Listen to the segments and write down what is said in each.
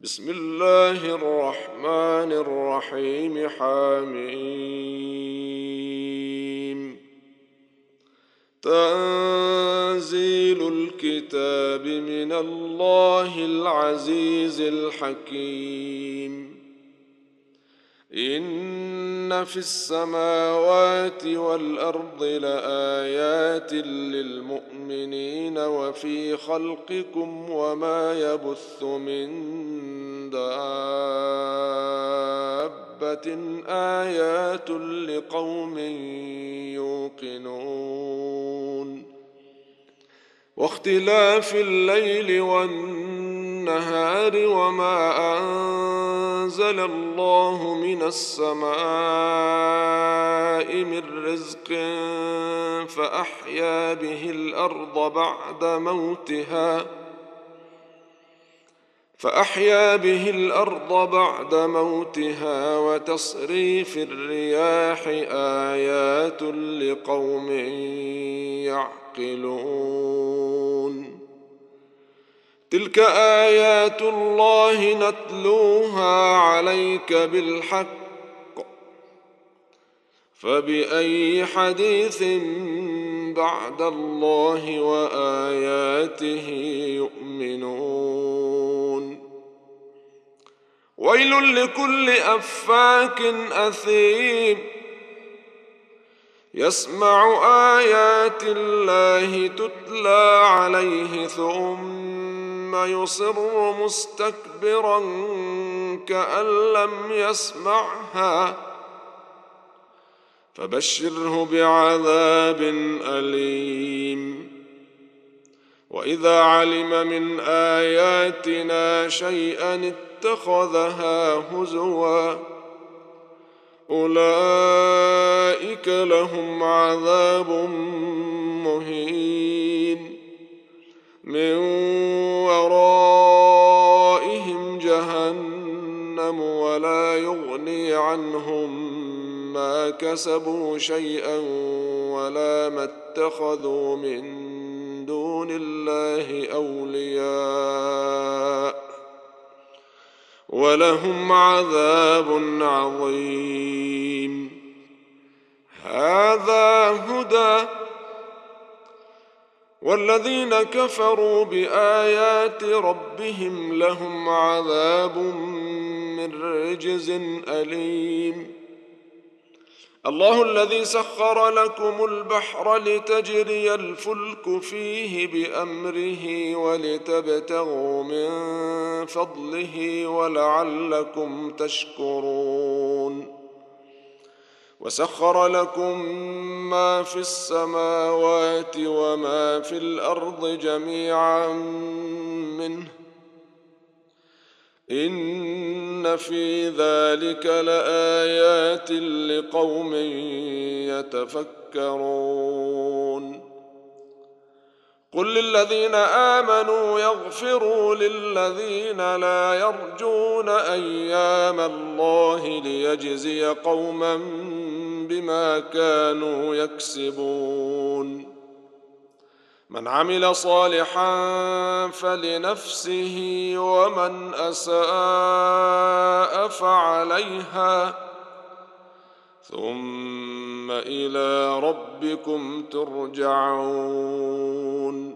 بسم الله الرحمن الرحيم. حميم. تنزيل الكتاب من الله العزيز الحكيم. إن في السماوات والأرض لآيات للمؤمنين وفي خلقكم وما يبث من دابة آيات لقوم يوقنون. واختلاف الليل والنهار وما أنزل الله من السماء من رزق فأحيا به الأرض بعد موتها وتصريف الرياح آيات لقوم يعقلون. تلك آيات الله نتلوها عليك بالحق، فبأي حديث بعد الله وآياته يؤمنون. ويل لكل أفاك أثيم يسمع آيات الله تتلى عليه ثم يصر مستكبرا كأن لم يسمعها، فبشره بعذاب أليم. وإذا علم من آياتنا شيئا اتخذها هزوا، أولئك لهم عذاب مهين، من ورائهم جهنم ولا يغني عنهم ما كسبوا شيئا ولا ما اتخذوا من دون الله أولياء، ولهم عذاب عظيم. هذا هدى، والذين كفروا بآيات ربهم لهم عذاب من رجز أليم. الله الذي سخر لكم البحر لتجري الفلك فيه بأمره ولتبتغوا من فضله ولعلكم تشكرون. وسخر لكم ما في السماوات وما في الأرض جميعا منه، إن في ذلك لآيات لقوم يتفكرون. قل للذين آمنوا يغفروا للذين لا يرجون أيام الله ليجزي قوما بما كانوا يكسبون. من عمل صالحا فلنفسه ومن أساء فعليها، ثم إلى ربكم ترجعون.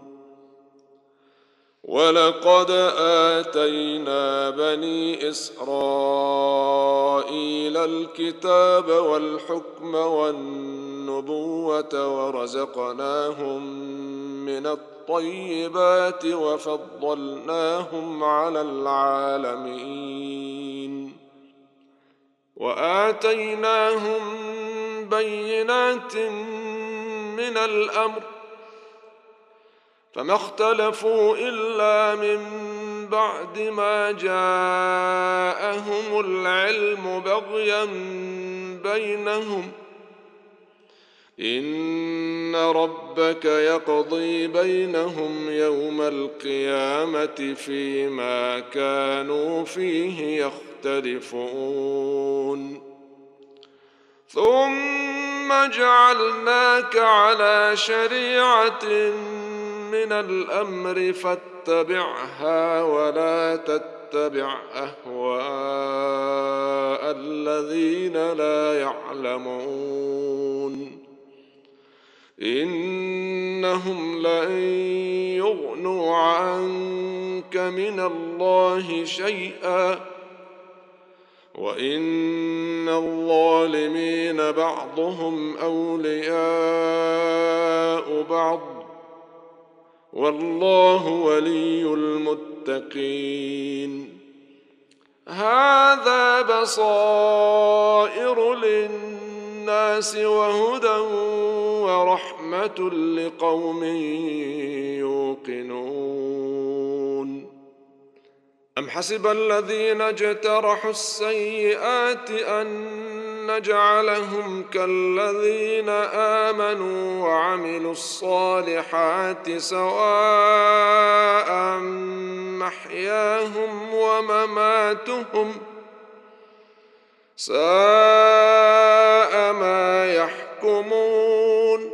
ولقد آتينا بني إسرائيل الكتاب والحكم والنبوة ورزقناهم من الطيبات وفضلناهم على العالمين، وآتيناهم بينات من الأمر، فما اختلفوا إلا من بعد ما جاءهم العلم بغيا بينهم. إن ربك يقضي بينهم يوم القيامة فيما كانوا فيه يختلفون. ثم جعلناك على شريعة من الأمر فاتبعها ولا تتبع تتبع أهواء الذين لا يعلمون إنهم لن يغنوا عنك من الله شيئا وإن الظالمين بعضهم أولياء بعض والله ولي المتقين هذا بصائر للناس وهدى ورحمة لقوم يوقنون أم حسب الذين اجترحوا السيئات أن نجعلهم كالذين آمنوا وعملوا الصالحات سواء محياهم ومماتهم ساء ما يحكمون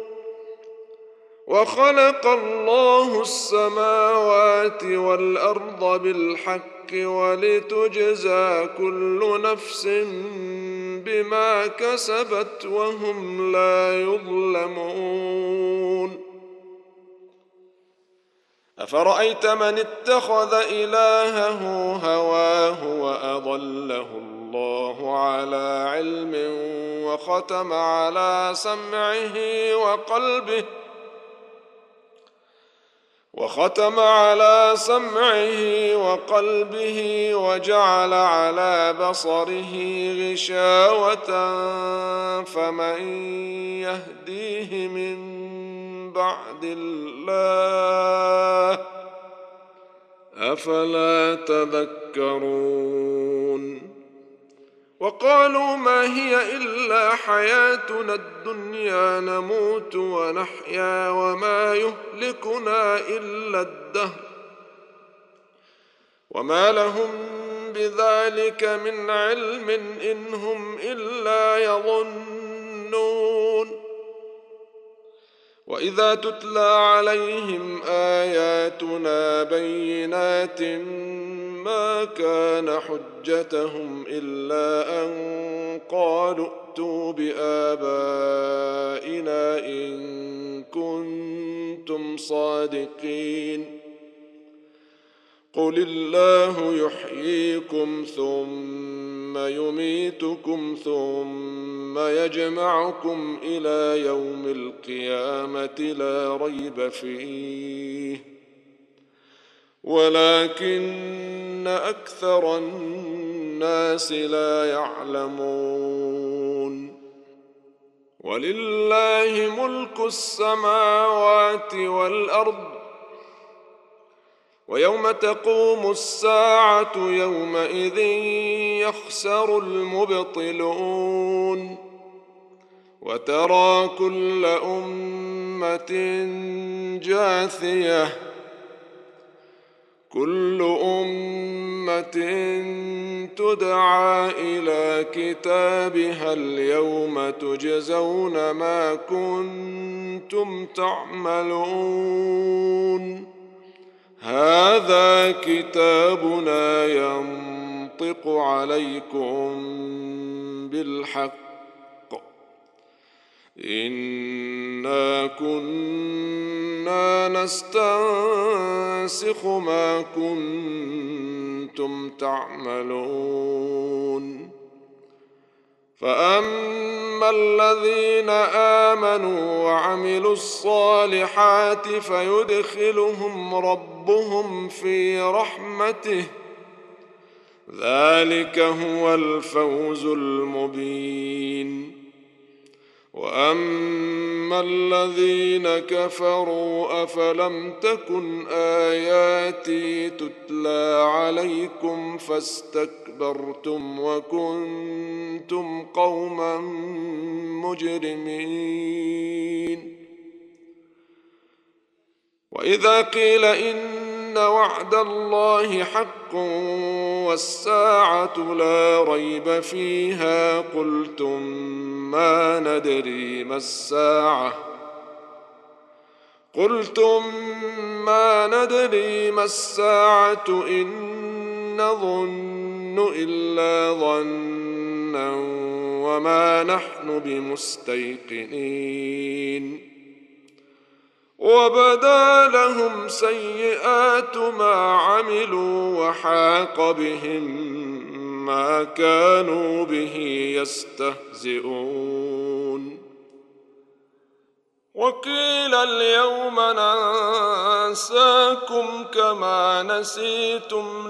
وخلق الله السماوات والأرض بالحق ولتجزى كل نفس بما كسبت وهم لا يظلمون أفرأيت من اتخذ إلهه هواه وأضله الله على علم وختم على سمعه وجعل على بصره غشاوة فمن يهديه من بعد الله أفلا تذكرون وقالوا ما هي إلا حياتنا الدنيا نموت ونحيا وما يهلكنا إلا الدهر وما لهم بذلك من علم إن هم إلا يظنون وإذا تتلى عليهم آياتنا بينات ما كان حجتهم إلا أن قالوا ائتوا بآبائنا إن كنتم صادقين قل الله يحييكم ثم يميتكم ثم يجمعكم إلى يوم القيامة لا ريب فيه ولكن أكثر الناس لا يعلمون ولله ملك السماوات والأرض ويوم تقوم الساعة يومئذ يخسر المبطلون وترى كل أمة جاثية كل أمة تدعى إلى كتابها اليوم تجزون ما كنتم تعملون هذا كتابنا ينطق عليكم بالحق إنا كنا نستنسخ ما كنتم تعملون فأما الذين آمنوا وعملوا الصالحات فيدخلهم ربهم في رحمته ذلك هو الفوز المبين وأما الذين كفروا أفلم تكن آياتي تتلى عليكم فاستكبرتم وكنتم قوما مجرمين وإذا قيل إن وعد الله حق والساعة لا ريب فيها قلتم ما ندري ما الساعة إن نظن إلا ظنا وما نحن بمستيقنين وبدا لهم سيئات ما عملوا وحاق بهم ما كانوا به يستهزئون وقيل اليوم ننساكم كما نسيتم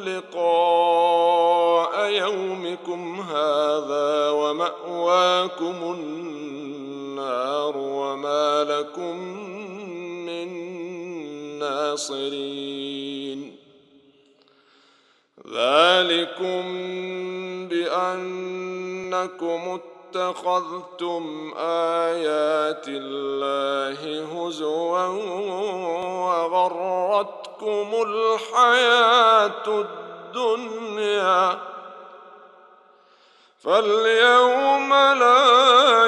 لقاء يومكم هذا ومأواكم النار وما لكم من ناصرين ذلكم بأنكم اتخذتم آيات الله هزوا وغرتكم الحياة الدنيا فاليوم لا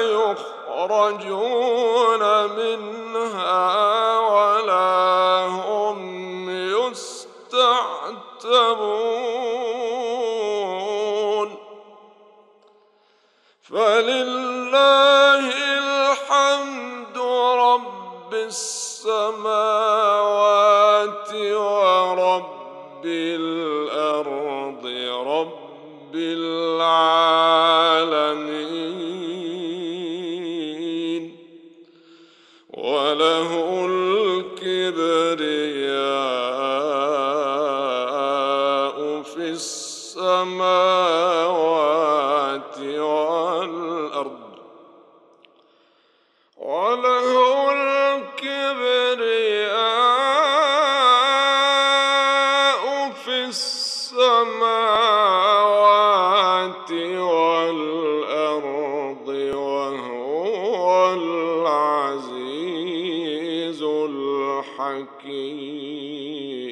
يخرجون منها ولا هم يستعتبون فلله الحمد رب السماوات ورب الأرض رب العالمين وله الكبرياء في السماوات والأرض وله الكبرياء في السماوات والأرض وهو العزيز الحكيم